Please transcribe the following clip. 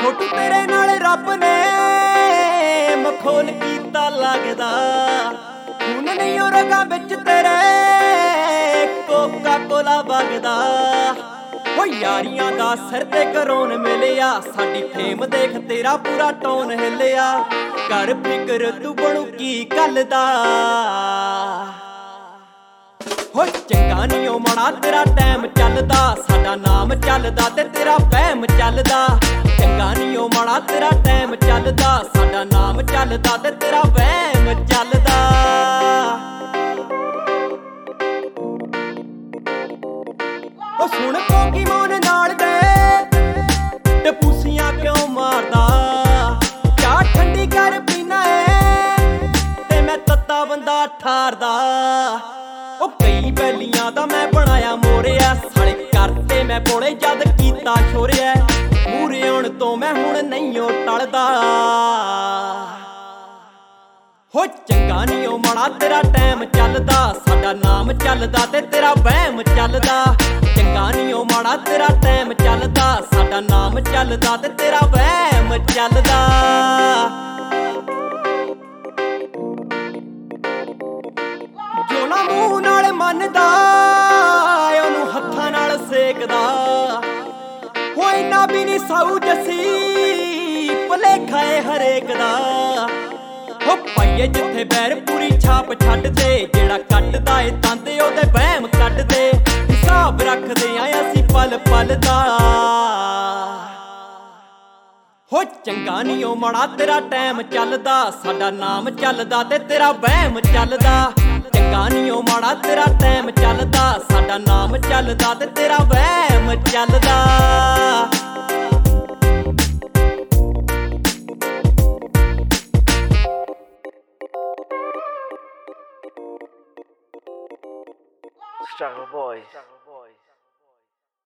छोटू तेरे नाल रब ने मखौल कीता लगदा, खून नहीं ओ रगां विच तेरे कोका कोला वगदा। हो यारियां दा सिर ते करोन मिलिया, साडी फेम देख तेरा पूरा टोन हिलिया। कर फिकर तू बनू की गल दा, हो चंगा नी ओ माड़ा तेरा टैम चलदा, साडा नाम चलदा ते तेरा वहम चलदा। चंगा नी ओ माड़ा तेरा टैम चलदा, साडा नाम चलदा ते तेरा वहम चलदा। ओ सुन कोकी मौन नाल दे ते पूसियां क्यों मारदा, चाह ठंडी कर पीना है ते मैं तत्ता बंदा ठारदा। ओ कई बैलियां दा मैं बनाया मोरिया, साले करते मैं बोले जद कीता छोरिया। मूरे आउण तो मैं हुण नहीं ओ टलदा, हो चंगा नी ओ माड़ा तेरा टैम चलदा, साडा नाम चलदा ते तेरा वहम चलदा। चंगा नी ओ माड़ा तेरा टैम चलदा, साडा नाम चलदा ते तेरा वहम चलदा। जो ना मूंह नाल मनदा ओनू हत्थां नाल सेकदा, हो इन्ना भी नी साऊ जसी भलेखा ए हरेक दा। हो पाइए जिथे बैर पूरी छाप छड्ड दे, जेड़ा कटदा ए तंद ओदे वहम कड्ड दे। हिसाब रखदे आ असीं पल पल दा, हो चंगा नी ओ माड़ा तेरा टैम चलदा, साडा नाम चलदा ते तेरा वहम चलदा। चंगा नी ओ माड़ा तेरा टैम चलदा, साडा नाम चलदा ते तेरा वहम चलदा। Struggle Boys.